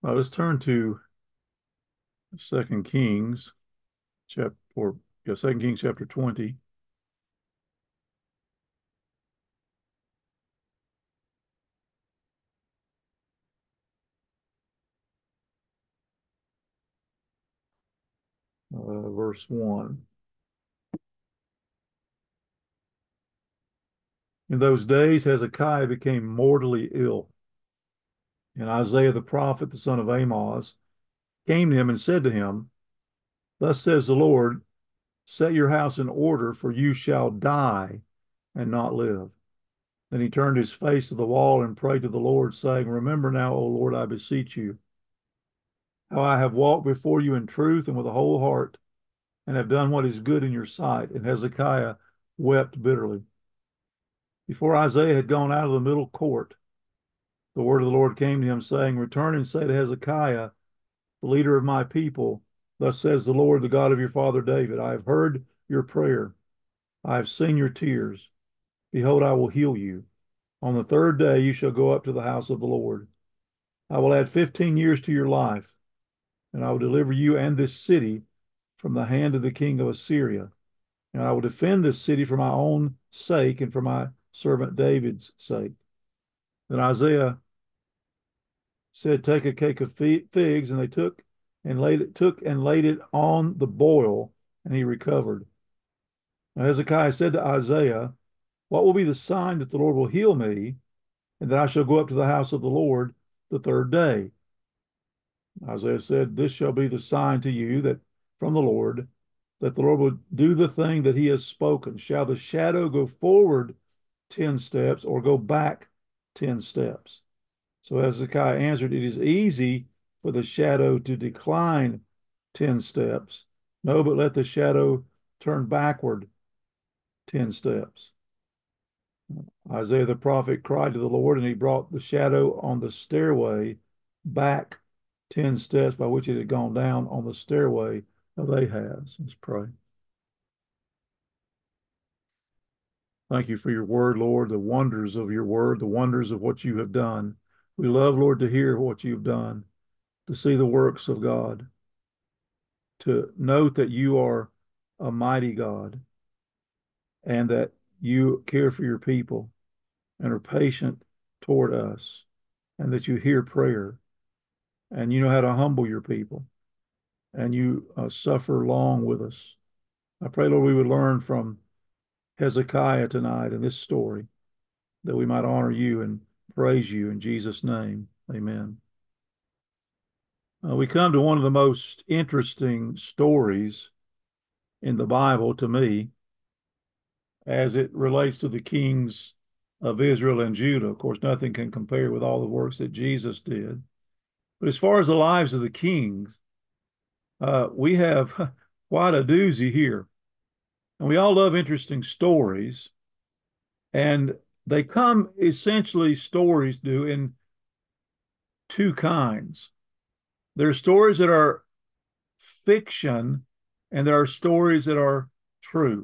Let's turn to Second Kings chapter or yeah, Second Kings chapter 20. Verse 1. In those days, Hezekiah became mortally ill, and Isaiah the prophet, the son of Amoz, came to him and said to him, Thus says the Lord, set your house in order, for you shall die and not live. Then he turned his face to the wall and prayed to the Lord, saying, Remember now, O Lord, I beseech you, how I have walked before you in truth and with a whole heart, and have done what is good in your sight. And Hezekiah wept bitterly. Before Isaiah had gone out of the middle court, the word of the Lord came to him, saying, Return and say to Hezekiah, the leader of my people, Thus says the Lord, the God of your father David, I have heard your prayer. I have seen your tears. Behold, I will heal you. On the third day you shall go up to the house of the Lord. I will add 15 years to your life, and I will deliver you and this city from the hand of the king of Assyria. And I will defend this city for my own sake and for my servant David's sake. Then Isaiah said, Take a cake of figs, and they took and laid it on the boil, and he recovered. Now Hezekiah said to Isaiah, What will be the sign that the Lord will heal me, and that I shall go up to the house of the Lord the third day? Isaiah said, This shall be the sign to you that from the Lord, that the Lord will do the thing that he has spoken. Shall the shadow go forward 10 steps or go back 10 steps? So Hezekiah answered, It is easy for the shadow to decline 10 steps. No, but let the shadow turn backward 10 steps. Isaiah the prophet cried to the Lord, and he brought the shadow on the stairway back 10 steps by which it had gone down on the stairway of Ahaz. Let's pray. Thank you for your word, Lord, the wonders of your word, the wonders of what you have done. We love, Lord, to hear what you've done, to see the works of God, to note that you are a mighty God and that you care for your people and are patient toward us, and that you hear prayer and you know how to humble your people and you suffer long with us. I pray, Lord, we would learn from Hezekiah tonight in this story, that we might honor you and praise you in Jesus' name. Amen. We come to one of the most interesting stories in the Bible to me as it relates to the kings of Israel and Judah. Of course, nothing can compare with all the works that Jesus did. But as far as the lives of the kings, we have quite a doozy here. And we all love interesting stories. And they come essentially, stories do, in two kinds. There are stories that are fiction, and there are stories that are true.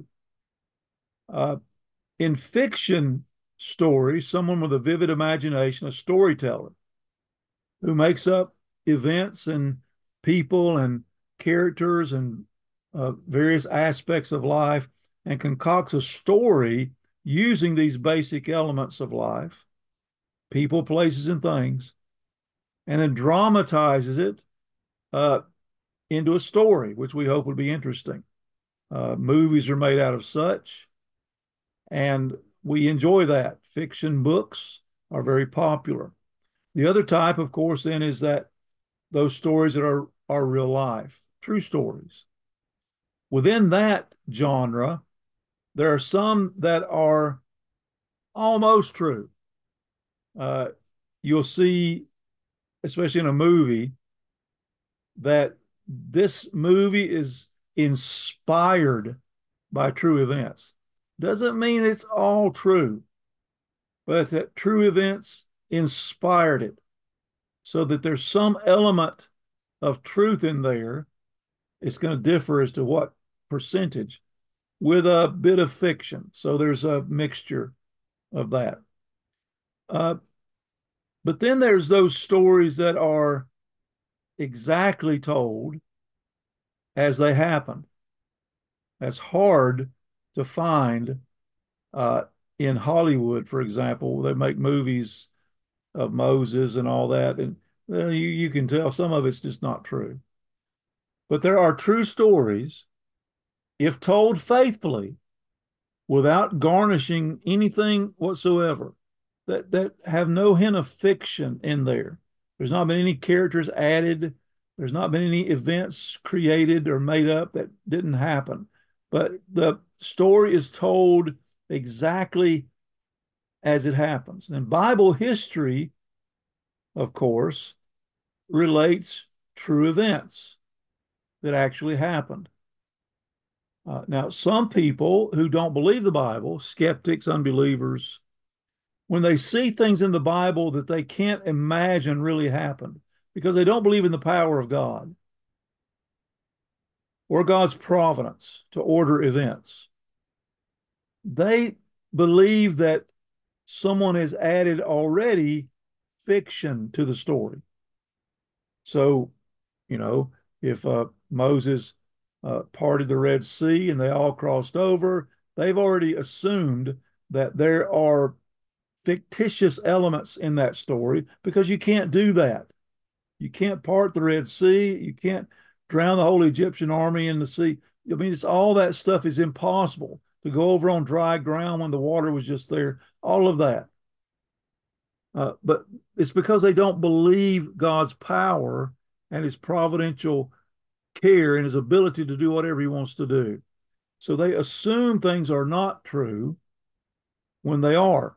Uh, in fiction stories, someone with a vivid imagination, a storyteller, who makes up events and people and characters and various aspects of life and concocts a story using these basic elements of life, people, places, and things, and then dramatizes it uh, into a story, which we hope will be interesting. Movies are made out of such, and we enjoy that. Fiction books are very popular. The other type, of course, then is that those stories that are real life, true stories. Within that genre, there are some that are almost true. Uh, you'll see, especially in a movie, that this movie is inspired by true events. Doesn't mean it's all true, but that true events inspired it, so that there's some element of truth in there. It's going to differ as to what percentage, with a bit of fiction. So there's a mixture of that. Uh, but then there's those stories that are exactly told as they happened. That's hard to find uh, in Hollywood, for example. They make movies of Moses and all that, and well, you can tell some of it's just not true. But there are true stories, if told faithfully, without garnishing anything whatsoever, that have no hint of fiction in there. There's not been any characters added. There's not been any events created or made up that didn't happen. But the story is told exactly as it happens. And Bible history, of course, relates true events that actually happened. Now, some people who don't believe the Bible, skeptics, unbelievers, when they see things in the Bible that they can't imagine really happened because they don't believe in the power of God or God's providence to order events, they believe that someone has added already fiction to the story. So, you know, if Moses parted the Red Sea and they all crossed over, they've already assumed that there are fictitious elements in that story because you can't do that. You can't part the Red Sea. You can't drown the whole Egyptian army in the sea. I mean, it's all that stuff is impossible to go over on dry ground when the water was just there. All of that. But it's because they don't believe God's power and his providential care and his ability to do whatever he wants to do. So they assume things are not true when they are.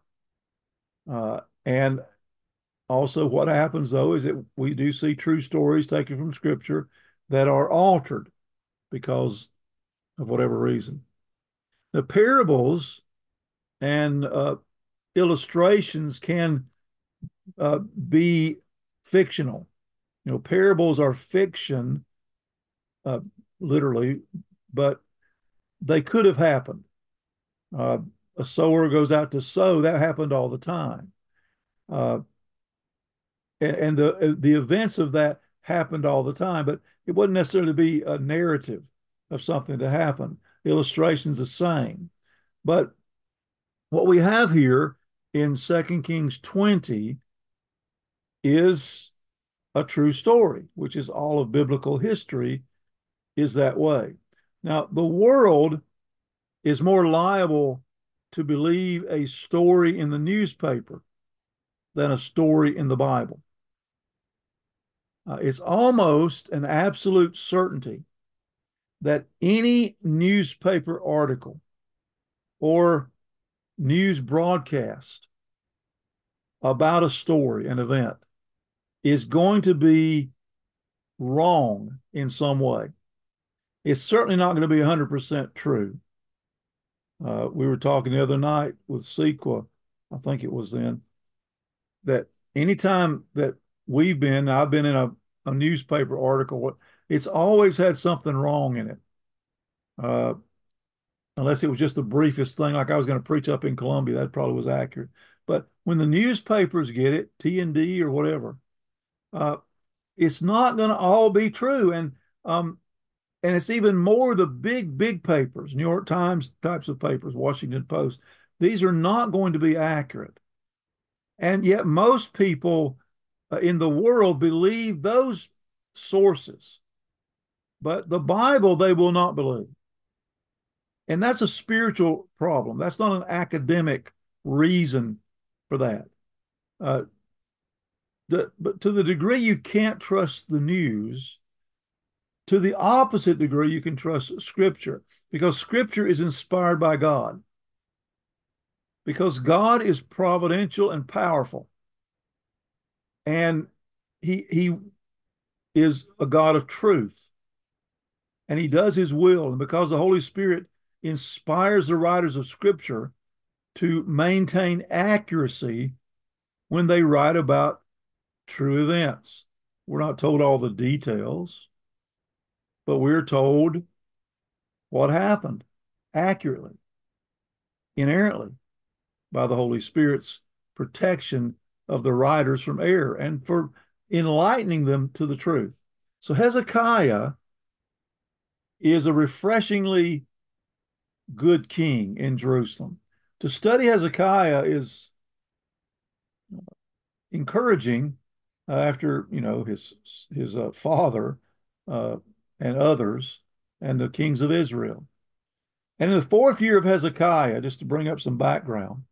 And also, what happens though is that we do see true stories taken from Scripture that are altered because of whatever reason. The parables and illustrations can be fictional. You know, parables are fiction, uh, literally, but they could have happened. Uh, a sower goes out to sow. That happened all the time. Uh, and the events of that happened all the time, but it wouldn't necessarily be a narrative of something to happen. Illustrations the same. But what we have here in 2 Kings 20 is a true story, which is all of biblical history is that way. Now, the world is more liable to believe a story in the newspaper than a story in the Bible. It's almost an absolute certainty that any newspaper article or news broadcast about a story, an event, is going to be wrong in some way. It's certainly not going to be 100% true. We were talking the other night with Sequa, I think it was then, that anytime that I've been in a newspaper article, it's always had something wrong in it. Uh, Unless it was just the briefest thing, like I was going to preach up in Columbia, that probably was accurate. But when the newspapers get it, TND or whatever, uh, it's not going to all be true. And it's even more the big papers, New York Times types of papers, Washington Post. These are not going to be accurate. And yet most people in the world believe those sources, but the Bible they will not believe. And that's a spiritual problem. That's not an academic reason for that. Uh, but to the degree you can't trust the news, to the opposite degree you can trust Scripture, because Scripture is inspired by God. Because God is providential and powerful. And he is a God of truth. And he does his will. And because the Holy Spirit inspires the writers of Scripture to maintain accuracy when they write about true events. We're not told all the details, but we're told what happened accurately, inerrantly, by the Holy Spirit's protection of the writers from error and for enlightening them to the truth. So Hezekiah is a refreshingly good king in Jerusalem. To study Hezekiah is encouraging after his father uh, and others and the kings of Israel. And in the fourth year of Hezekiah, just to bring up some background,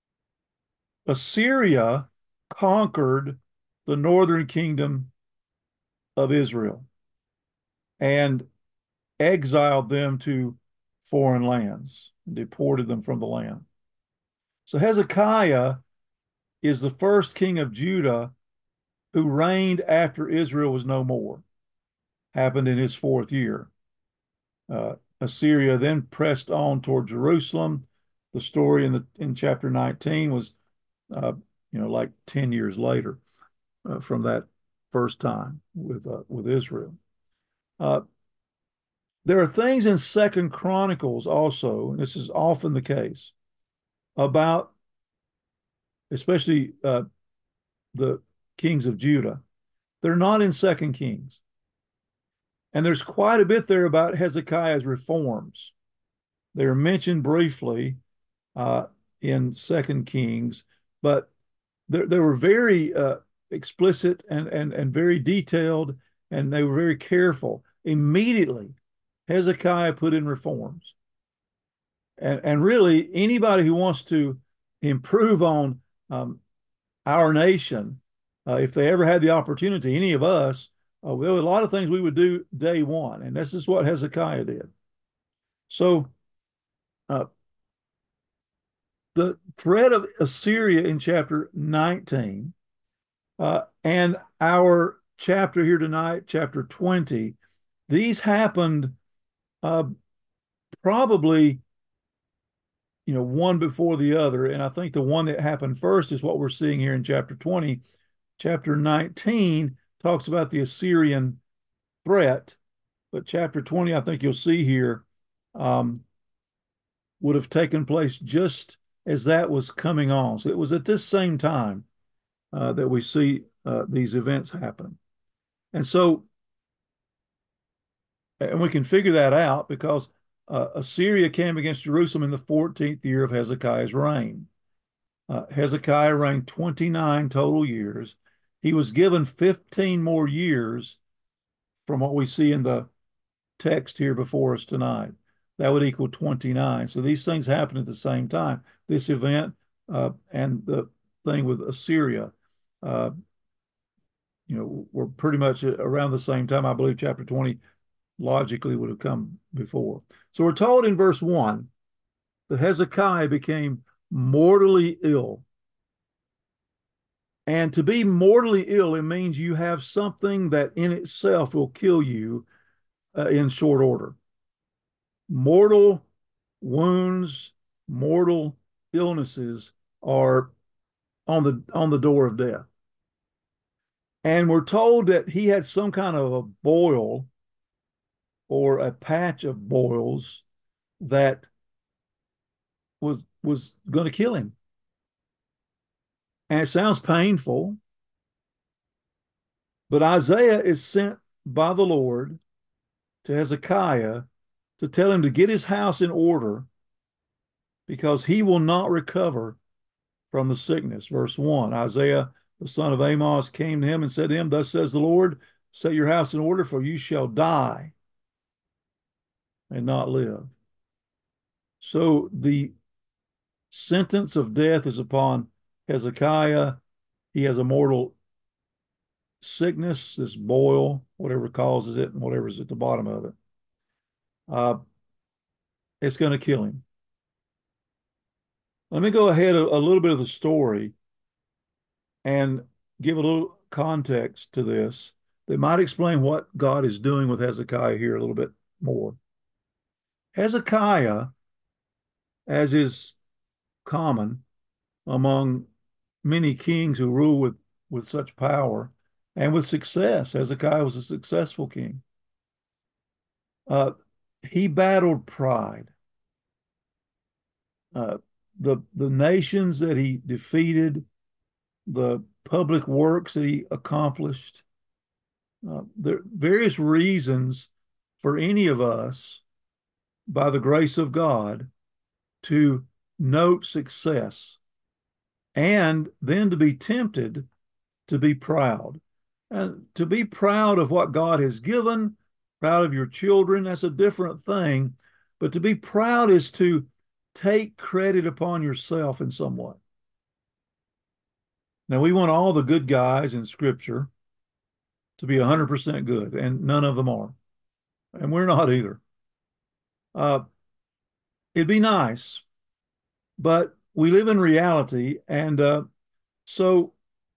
Assyria conquered the northern kingdom of Israel and exiled them to foreign lands, and deported them from the land. So Hezekiah is the first king of Judah who reigned after Israel was no more. Happened in his fourth year. Assyria then pressed on toward Jerusalem. The story in chapter 19 was, like 10 years later from that first time with Israel. Uh, there are things in Second Chronicles also, and this is often the case, about especially the kings of Judah. They're not in Second Kings. And there's quite a bit there about Hezekiah's reforms. They're mentioned briefly uh, in Second Kings, but they were very explicit and very detailed, and they were very careful. Immediately, Hezekiah put in reforms. And really, anybody who wants to improve on our nation, if they ever had the opportunity, any of us, there were a lot of things we would do day one, and this is what Hezekiah did. So uh, the threat of Assyria in chapter 19 and our chapter here tonight, chapter 20, these happened uh, probably, one before the other. And I think the one that happened first is what we're seeing here in chapter 20. Chapter 19 talks about the Assyrian threat, but chapter 20, I think you'll see here, um, would have taken place just as that was coming on. So it was at this same time that we see these events happen. And so, and we can figure that out because Assyria came against Jerusalem in the 14th year of Hezekiah's reign. Hezekiah reigned 29 total years. He was given 15 more years from what we see in the text here before us tonight. That would equal 29. So these things happen at the same time. This event and the thing with Assyria, uh, were pretty much around the same time. I believe chapter 20 logically would have come before. So we're told in verse 1 that Hezekiah became mortally ill. And to be mortally ill, it means you have something that in itself will kill you in short order. Mortal wounds, mortal illnesses are on the door of death. And we're told that he had some kind of a boil or a patch of boils that was going to kill him. And it sounds painful, but Isaiah is sent by the Lord to Hezekiah to tell him to get his house in order because he will not recover from the sickness. Verse 1, Isaiah, the son of Amos, came to him and said to him, thus says the Lord, set your house in order, for you shall die and not live. So the sentence of death is upon Hezekiah. He has a mortal sickness, this boil, whatever causes it, and whatever's at the bottom of it. It's going to kill him. Let me go ahead a little bit of the story and give a little context to this that might explain what God is doing with Hezekiah here a little bit more. Hezekiah, as is common among many kings who rule with such power and with success, Hezekiah was a successful king. He battled pride. Uh, the nations that he defeated, the public works that he accomplished, There are various reasons for any of us, by the grace of God, to note success and then to be tempted to be proud. And to be proud of what God has given, proud of your children, that's a different thing. But to be proud is to take credit upon yourself in some way. Now, we want all the good guys in Scripture to be 100% good, and none of them are. And we're not either. Uh, it'd be nice, but we live in reality. And so,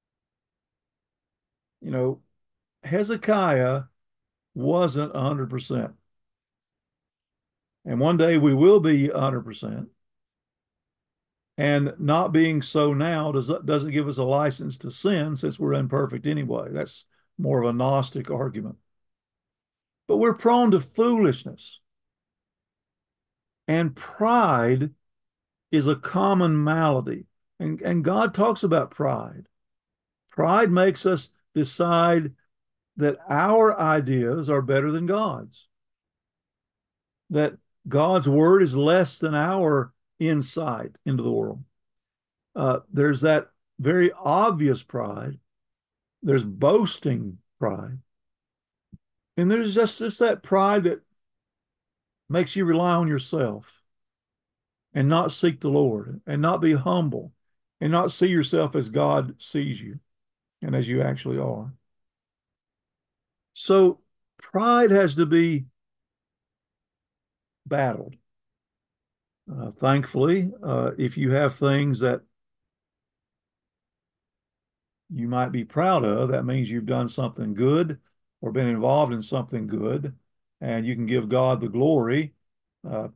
you know, Hezekiah wasn't 100%. And one day we will be 100%. And not being so now doesn't give us a license to sin since we're imperfect anyway. That's more of a Gnostic argument. But we're prone to foolishness. And pride is a common malady. And God talks about pride. Pride makes us decide that our ideas are better than God's, that God's word is less than our insight into the world. There's that very obvious pride. There's boasting pride. And there's just that pride that makes you rely on yourself and not seek the Lord and not be humble and not see yourself as God sees you and as you actually are. So pride has to be battled. Thankfully, if you have things that you might be proud of, that means you've done something good or been involved in something good, and you can give God the glory, uh,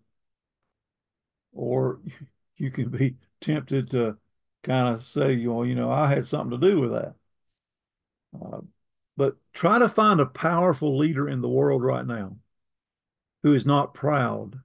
or you can be tempted to kind of say, well, I had something to do with that. Uh, but try to find a powerful leader in the world right now who is not proud.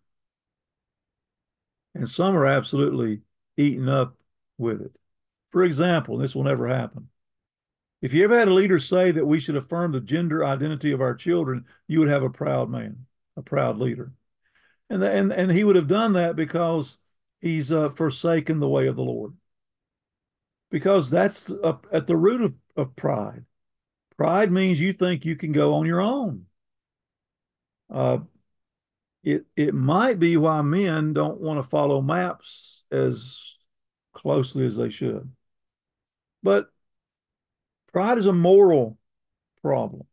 And some are absolutely eaten up with it. For example, this will never happen. If you ever had a leader say that we should affirm the gender identity of our children, you would have a proud man, a proud leader. And he would have done that because he's forsaken the way of the Lord. Because that's at the root of pride. Pride means you think you can go on your own. Uh, it might be why men don't want to follow maps as closely as they should. But pride is a moral problem.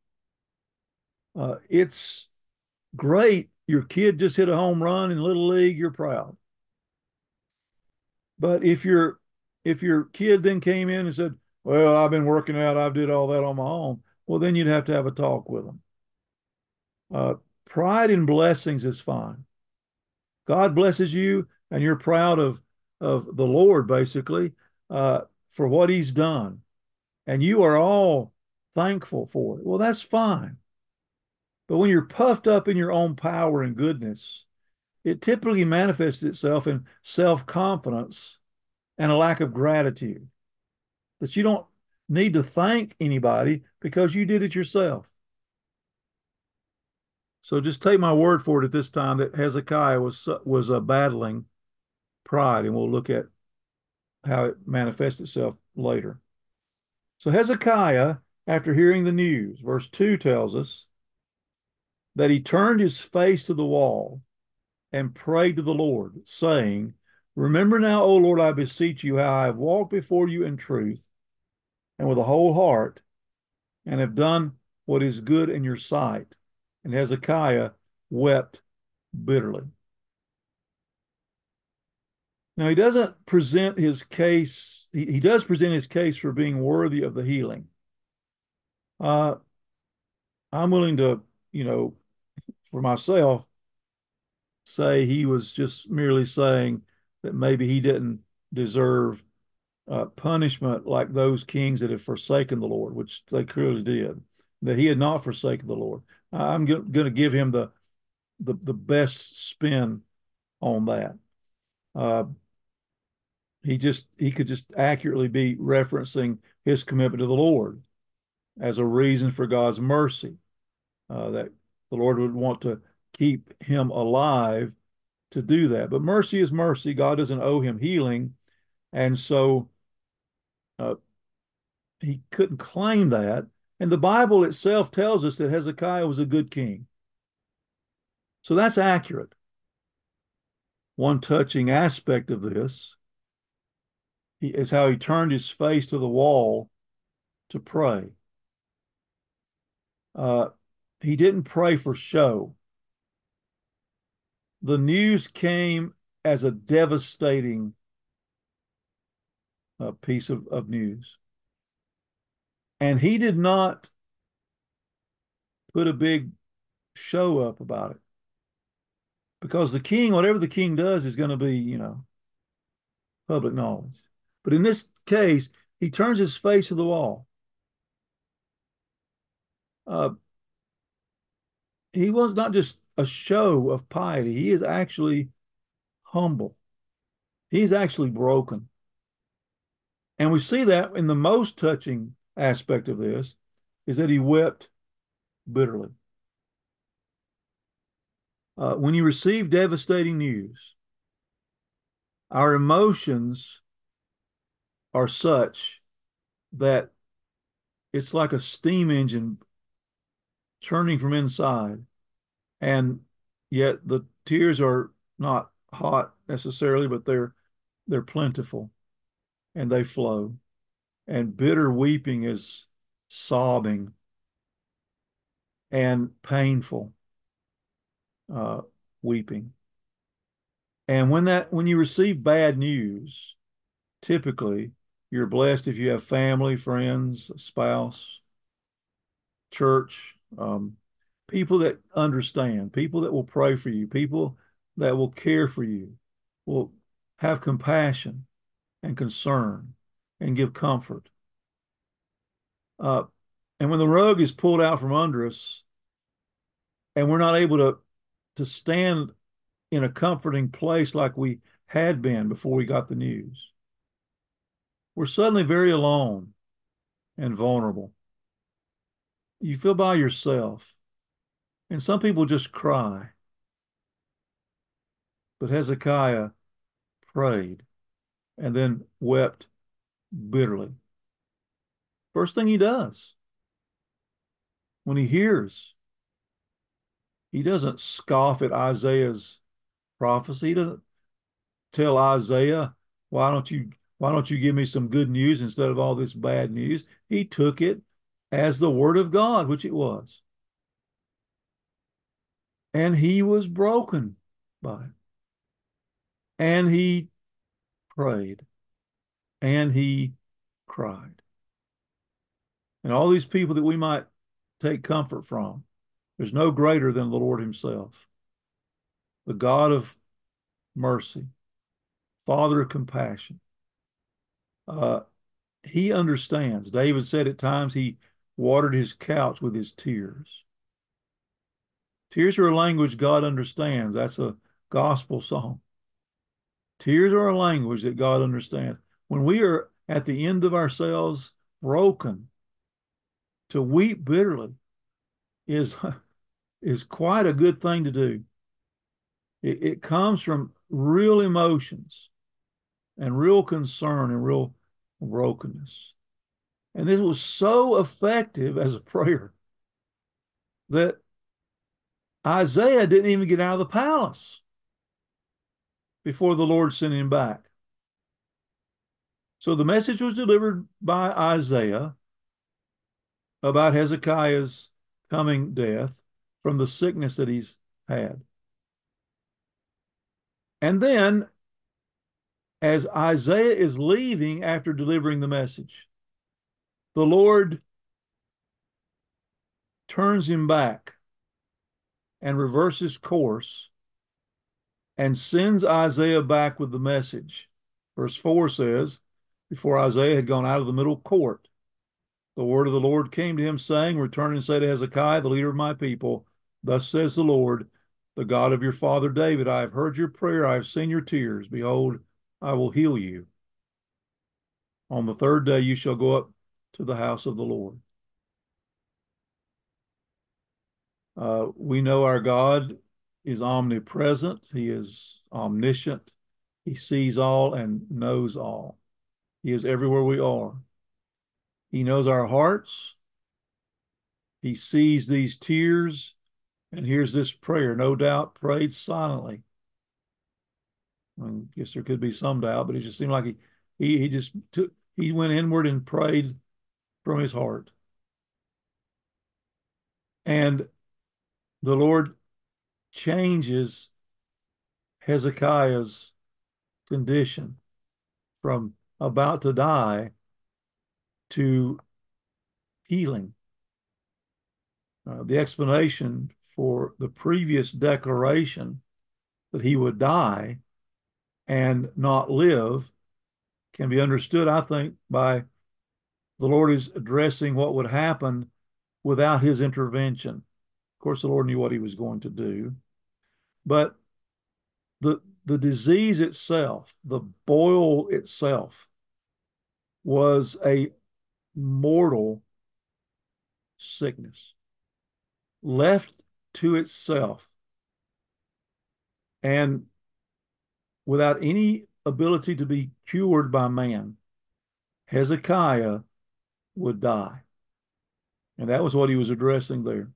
It's great. Your kid just hit a home run in Little League, you're proud. But if your kid then came in and said, well, I've been working out, I did all that on my own, well, then you'd have to have a talk with them. Uh, Pride in blessings is fine. God blesses you, and you're proud of the Lord, basically, for what He's done. And you are all thankful for it. Well, that's fine. But when you're puffed up in your own power and goodness, it typically manifests itself in self confidence and a lack of gratitude. That you don't need to thank anybody because you did it yourself. So just take my word for it at this time that Hezekiah was battling pride, and we'll look at how it manifests itself later. So Hezekiah, after hearing the news, verse 2 tells us that he turned his face to the wall and prayed to the Lord, saying, remember now, O Lord, I beseech you, how I have walked before you in truth and with a whole heart, and have done what is good in your sight. And Hezekiah wept bitterly. Now, he doesn't present his case, he does present his case for being worthy of the healing. Uh, I'm willing to, for myself, say he was just merely saying that maybe he didn't deserve punishment like those kings that have forsaken the Lord, which they clearly did, that he had not forsaken the Lord. I'm going to give him the best spin on that. Uh, he could just accurately be referencing his commitment to the Lord. as a reason for God's mercy, that the Lord would want to keep him alive to do that. But mercy is mercy. God doesn't owe him healing. And so uh, he couldn't claim that. And the Bible itself tells us that Hezekiah was a good king. So that's accurate. One touching aspect of this is how he turned his face to the wall to pray. Uh, he didn't pray for show. The news came as a devastating piece of news. And he did not put a big show up about it. Because the king, whatever the king does, is going to be, public knowledge. But in this case, he turns his face to the wall. He was not just a show of piety. He is actually humble. He's actually broken. And we see that in the most touching aspect of this is that he wept bitterly. When you receive devastating news, our emotions are such that it's like a steam engine churning from inside, and yet the tears are not hot necessarily, but they're plentiful and they flow. And bitter weeping is sobbing and painful weeping. And when you receive bad news, typically you're blessed if you have family, friends, spouse, church, people that understand, people that will pray for you, people that will care for you, will have compassion and concern and give comfort. And when the rug is pulled out from under us and we're not able to stand in a comforting place like we had been before we got the news, we're suddenly very alone and vulnerable. You feel by yourself. And some people just cry. But Hezekiah prayed and then wept bitterly. First thing he does when he hears, he doesn't scoff at Isaiah's prophecy. He doesn't tell Isaiah, why don't you give me some good news instead of all this bad news? He took it as the word of God, which it was. And he was broken by it. And he prayed. And he cried. And all these people that we might take comfort from, there's no greater than the Lord himself, the God of mercy, Father of compassion. He understands. David said at times he watered his couch with his tears. Tears are a language God understands. That's a gospel song. Tears are a language that God understands. When we are at the end of ourselves, broken, to weep bitterly is quite a good thing to do. It comes from real emotions and real concern and real brokenness. And this was so effective as a prayer that Isaiah didn't even get out of the palace before the Lord sent him back. So the message was delivered by Isaiah about Hezekiah's coming death from the sickness that he's had. And then, as Isaiah is leaving after delivering the message, the Lord turns him back and reverses course and sends Isaiah back with the message. Verse 4 says, before Isaiah had gone out of the middle court, the word of the Lord came to him, saying, return and say to Hezekiah, the leader of my people, thus says the Lord, the God of your father David, I have heard your prayer, I have seen your tears. Behold, I will heal you. On the third day you shall go up to the house of the Lord. We know our God is omnipresent. He is omniscient. He sees all and knows all. He is everywhere we are. He knows our hearts. He sees these tears and hears this prayer, no doubt prayed silently. I guess there could be some doubt, but it just seemed like he just took, he went inward and prayed from his heart. And the Lord changes Hezekiah's condition from about to die to healing. The explanation for the previous declaration that he would die and not live can be understood, I think, by the Lord is addressing what would happen without his intervention. Of course, the Lord knew what he was going to do, but the disease itself, the boil itself, was a mortal sickness. Left to itself and without any ability to be cured by man, Hezekiah would die. And that was what he was addressing there.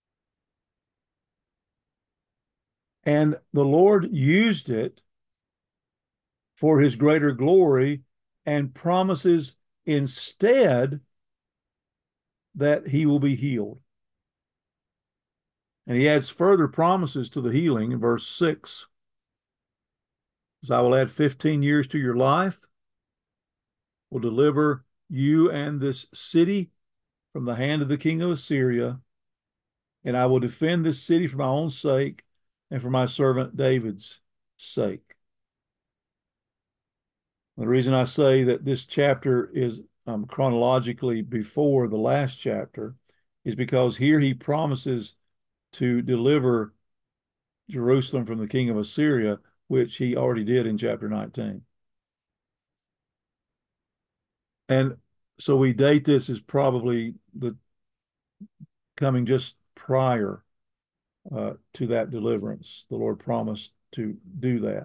And the Lord used it for his greater glory and promises instead that he will be healed. And he adds further promises to the healing in verse 6. As I will add 15 years to your life, will deliver you and this city from the hand of the king of Assyria, and I will defend this city for my own sake and for my servant David's sake. The reason I say that this chapter is chronologically before the last chapter is because here he promises to deliver Jerusalem from the king of Assyria, which he already did in chapter 19. And so we date this as probably the coming just prior to that deliverance. The Lord promised to do that.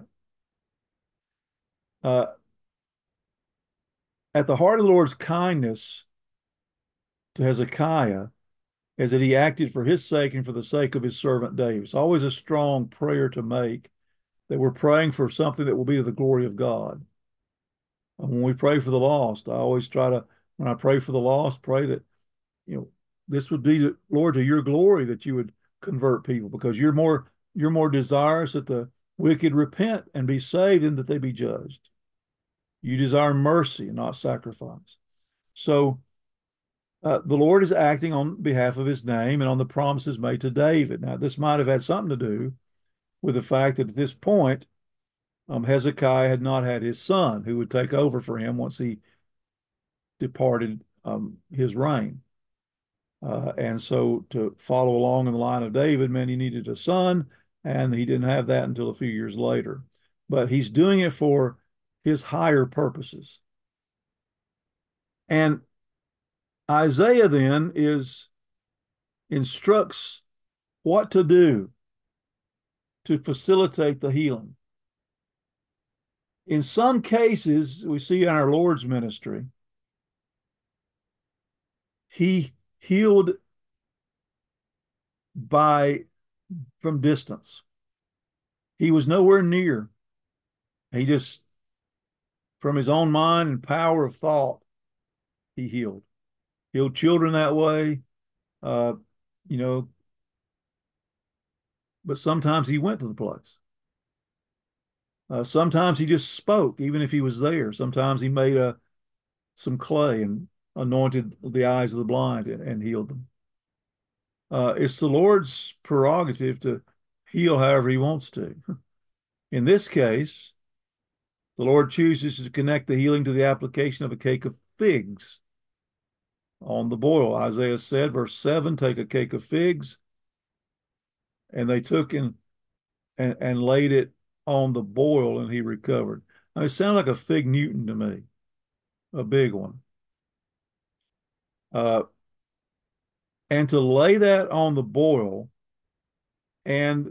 At the heart of the Lord's kindness to Hezekiah is that he acted for his sake and for the sake of his servant David. It's always a strong prayer to make that we're praying for something that will be to the glory of God. And when we pray for the lost, I always try to, when I pray for the lost, pray that, this would be, Lord, to your glory that you would convert people, because you're more desirous that the wicked repent and be saved than that they be judged. You desire mercy and not sacrifice. So the Lord is acting on behalf of his name and on the promises made to David. Now, this might have had something to do with the fact that at this point, Hezekiah had not had his son who would take over for him once he departed his reign. And so to follow along in the line of David meant he needed a son, and he didn't have that until a few years later. But he's doing it for his higher purposes. And Isaiah then instructs what to do to facilitate the healing. In some cases, we see in our Lord's ministry, he healed from distance. He was nowhere near. He just, from his own mind and power of thought, he healed. Healed children that way, uh, you know, but sometimes he went to the place. Sometimes he just spoke, even if he was there. Sometimes he made some clay and anointed the eyes of the blind and healed them. It's the Lord's prerogative to heal however he wants to. In this case, the Lord chooses to connect the healing to the application of a cake of figs on the boil. Isaiah said, verse 7, take a cake of figs. And they took and laid it on the boil, and he recovered. Now, it sounded like a fig Newton to me, a big one. And to lay that on the boil and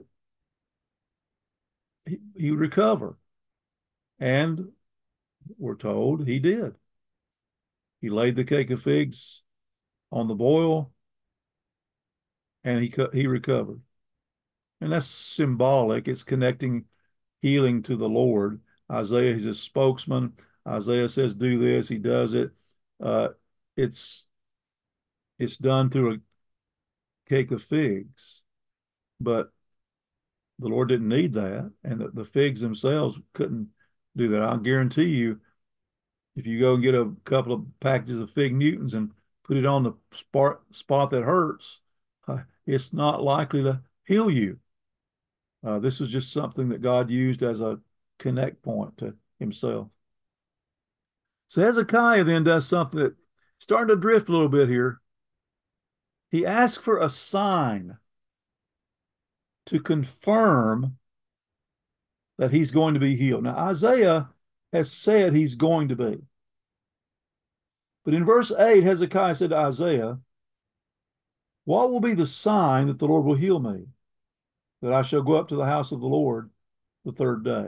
he would recover. And we're told he did. He laid the cake of figs on the boil, and he recovered. And that's symbolic. It's connecting healing to the Lord. Isaiah is a spokesman. Isaiah says, "Do this." He does it. Uh, it's it's done through a cake of figs, but the Lord didn't need that, and the figs themselves couldn't do that. I'll guarantee you, if you go and get a couple of packages of Fig Newtons and put it on the spot that hurts, it's not likely to heal you. This was just something that God used as a connect point to himself. So Hezekiah then does something that starting to drift a little bit here. He asks for a sign to confirm that he's going to be healed. Now, Isaiah has said he's going to be. But in verse 8, Hezekiah said to Isaiah, "What will be the sign that the Lord will heal me, that I shall go up to the house of the Lord the third day?"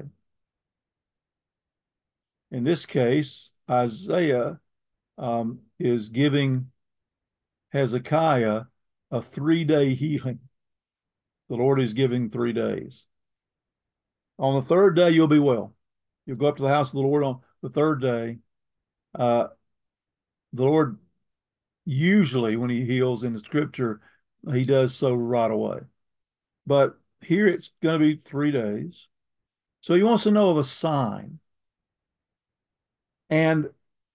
In this case, Isaiah is giving Hezekiah a 3-day healing. The Lord is giving 3 days. On the third day, you'll be well. You'll go up to the house of the Lord on the third day. Uh, the Lord usually, when he heals in the scripture, he does so right away. But here it's going to be 3 days. So he wants to know of a sign. And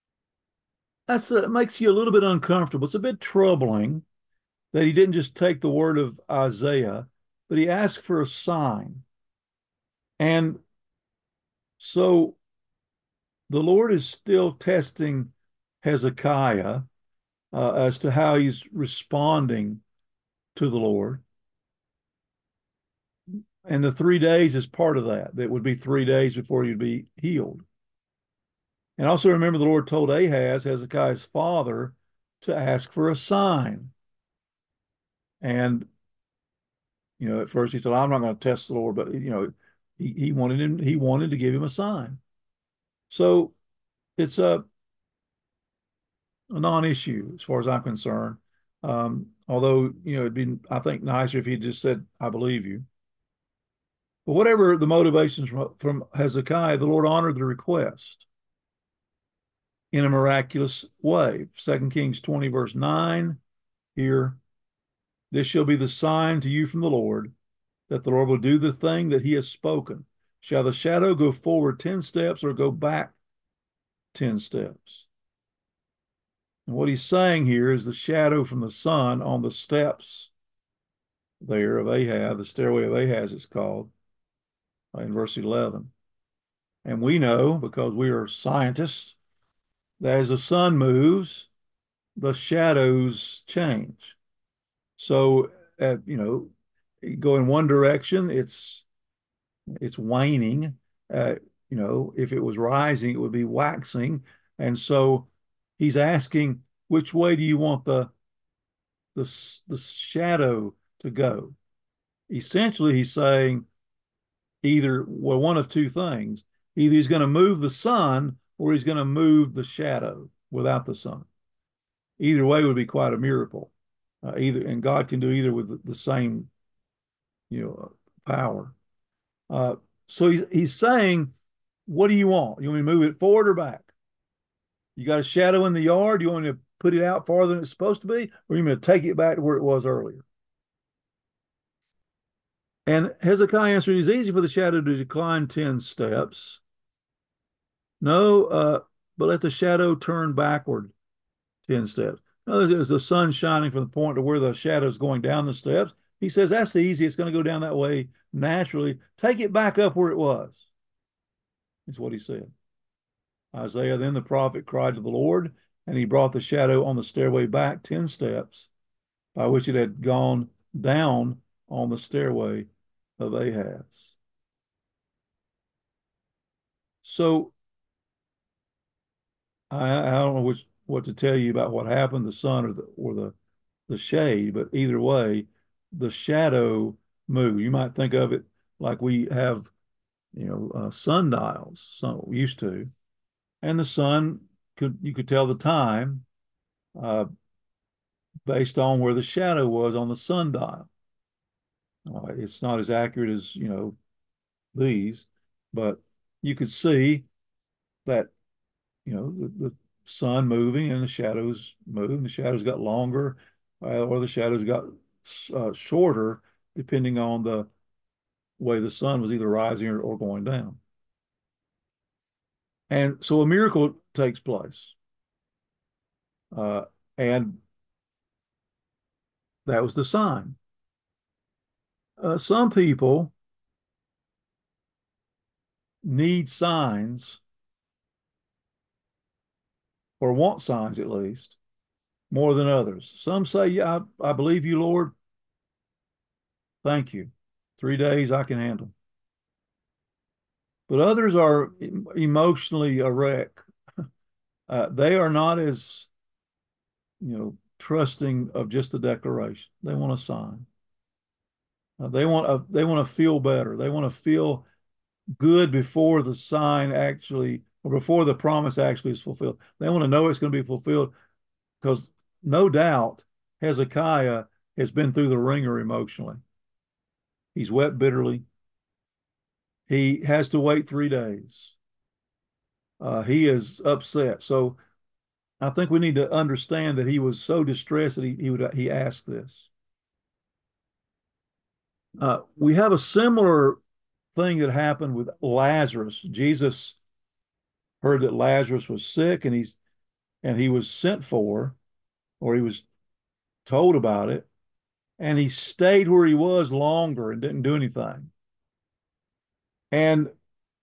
it makes you a little bit uncomfortable. It's a bit troubling that he didn't just take the word of Isaiah, but he asked for a sign. And so the Lord is still testing Hezekiah as to how he's responding to the Lord. And the 3 days is part of that. That would be 3 days before you'd be healed. And also remember, the Lord told Ahaz, Hezekiah's father, to ask for a sign. And, at first he said, "I'm not going to test the Lord," but, he wanted to give him a sign. So it's a non-issue as far as I'm concerned. Although, it'd be, I think, nicer if he just said, "I believe you." But whatever the motivations from Hezekiah, the Lord honored the request in a miraculous way. 2 Kings 20, verse 9, here, "This shall be the sign to you from the Lord, that the Lord will do the thing that he has spoken. Shall the shadow go forward 10 steps or go back 10 steps?" And what he's saying here is the shadow from the sun on the steps there of Ahab, the stairway of Ahaz, it's called, in verse 11. And we know, because we are scientists, that as the sun moves, the shadows change. So, go in one direction, it's waning. If it was rising, it would be waxing. And so he's asking, which way do you want the shadow to go? Essentially, he's saying one of two things. Either he's going to move the sun or he's going to move the shadow without the sun. Either way would be quite a miracle. And God can do either with the same, power. So he's saying, what do you want? You want me to move it forward or back? You got a shadow in the yard. You want me to put it out farther than it's supposed to be, or you want me to take it back to where it was earlier? And Hezekiah answered, "It's easy for the shadow to decline 10 steps. No, but let the shadow turn backward 10 steps." In other words, the sun shining from the point to where the shadow is going down the steps. He says, "That's easy. It's going to go down that way naturally. Take it back up where it was." That's what he said. Isaiah then the prophet cried to the Lord, and he brought the shadow on the stairway back 10 steps, by which it had gone down on the stairway of Ahaz. So I don't know what to tell you about what happened, the sun or the shade, but either way, the shadow move. You might think of it like we have, sundials, so we used to, and the sun you could tell the time uh, based on where the shadow was on the sundial. It's not as accurate as these, but you could see that the sun moving and the shadows move, and the shadows got longer, or the shadows got shorter, depending on the way the sun was either rising or going down. And so a miracle takes place. Uh, and that was the sign. Some people need signs, or want signs at least, more than others. Some say, yeah, I believe you, Lord. Thank you. 3 days I can handle. But others are emotionally a wreck. They are not as, trusting of just the declaration. They want a sign. They want to feel better. They want to feel good before the sign actually, or before the promise actually is fulfilled. They want to know it's going to be fulfilled, because no doubt Hezekiah has been through the ringer emotionally. He's wept bitterly. He has to wait 3 days. He is upset. So I think we need to understand that he was so distressed that he asked this. We have a similar thing that happened with Lazarus. Jesus heard that Lazarus was sick, and he was sent for, or he was told about it, and he stayed where he was longer and didn't do anything. And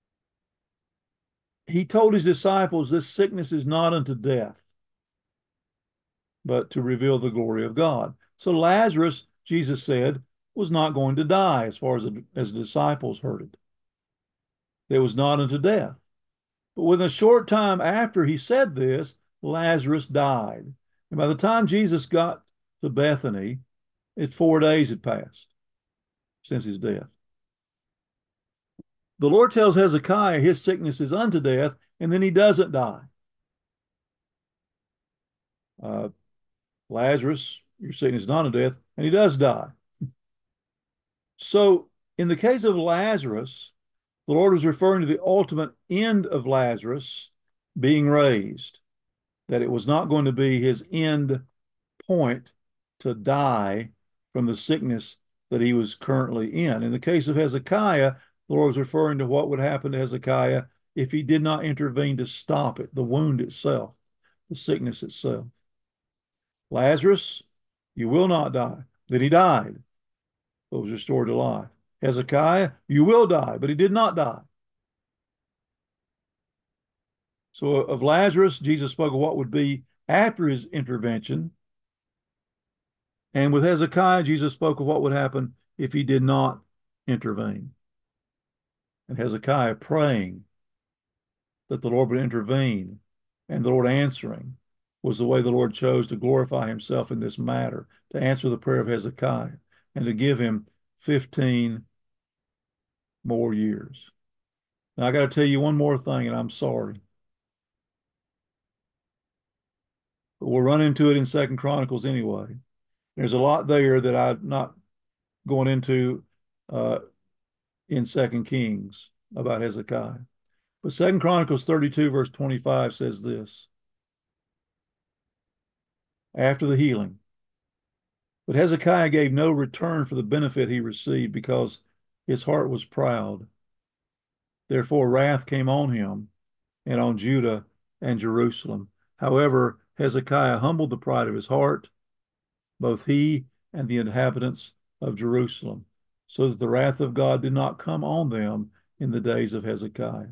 he told his disciples, this sickness is not unto death, but to reveal the glory of God. So Lazarus, Jesus said, was not going to die, as far as the disciples heard it. It was not unto death. But within a short time after he said this, Lazarus died. And by the time Jesus got to Bethany, 4 days had passed since his death. The Lord tells Hezekiah his sickness is unto death, and then he doesn't die. Uh, Lazarus, your sickness is not unto death, and he does die. So in the case of Lazarus, the Lord is referring to the ultimate end of Lazarus being raised, that it was not going to be his end point to die from the sickness that he was currently in. In the case of Hezekiah, the Lord was referring to what would happen to Hezekiah if he did not intervene to stop it, the wound itself, the sickness itself. Lazarus, you will not die. Then he died, but was restored to life. Hezekiah, you will die, but he did not die. So of Lazarus, Jesus spoke of what would be after his intervention. And with Hezekiah, Jesus spoke of what would happen if he did not intervene. And Hezekiah praying that the Lord would intervene, and the Lord answering, was the way the Lord chose to glorify himself in this matter, to answer the prayer of Hezekiah and to give him 15 more years. Now, I got to tell you one more thing, and I'm sorry. But we'll run into it in Second Chronicles anyway. There's a lot there that I'm not going into in Second Kings about Hezekiah. But Second Chronicles 32, verse 25 says this: after the healing, but Hezekiah gave no return for the benefit he received, because his heart was proud. Therefore wrath came on him and on Judah and Jerusalem. However, Hezekiah humbled the pride of his heart, both he and the inhabitants of Jerusalem, so that the wrath of God did not come on them in the days of Hezekiah.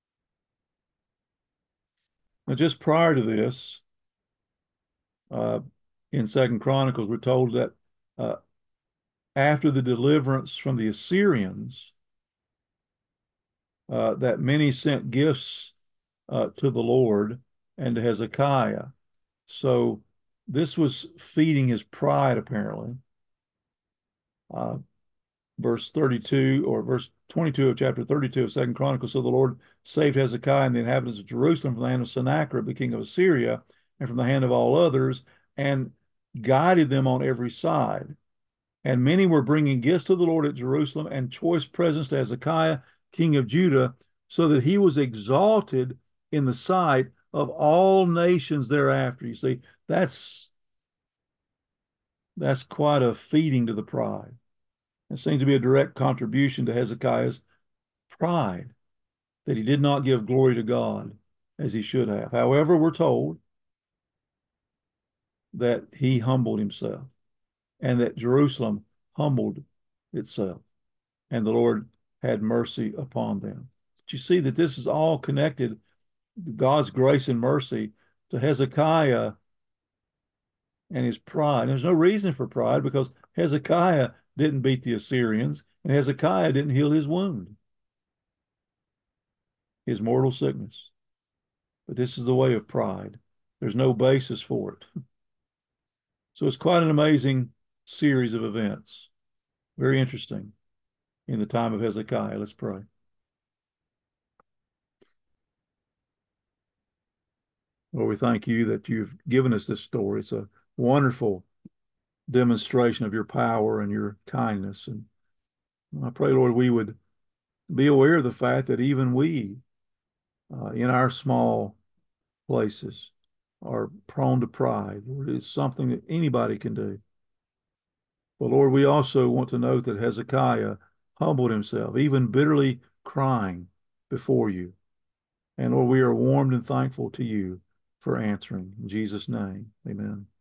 Now, just prior to this, uh, in Second Chronicles, we're told that after the deliverance from the Assyrians, that many sent gifts to the Lord and to Hezekiah. So this was feeding his pride, apparently. verse 32 or verse 22 of chapter 32 of Second Chronicles. So the Lord saved Hezekiah and the inhabitants of Jerusalem from the hand of Sennacherib, the king of Assyria, and from the hand of all others, and guided them on every side. And many were bringing gifts to the Lord at Jerusalem and choice presents to Hezekiah, king of Judah, so that he was exalted in the sight of all nations thereafter. You see, that's quite a feeding to the pride. It seems to be a direct contribution to Hezekiah's pride that he did not give glory to God as he should have. However, we're told that he humbled himself and that Jerusalem humbled itself, and the Lord had mercy upon them. But you see that this is all connected, God's grace and mercy, to Hezekiah and his pride. And there's no reason for pride because Hezekiah didn't beat the Assyrians, and Hezekiah didn't heal his wound, his mortal sickness. But this is the way of pride. There's no basis for it. So it's quite an amazing series of events. Very interesting in the time of Hezekiah. Let's pray. Lord, we thank you that you've given us this story. It's a wonderful demonstration of your power and your kindness. And I pray, Lord, we would be aware of the fact that even we, in our small places, are prone to pride. Lord, it's something that anybody can do. But Lord, we also want to note that Hezekiah humbled himself, even bitterly crying before you. And Lord, we are warmed and thankful to you for answering. In Jesus' name, amen.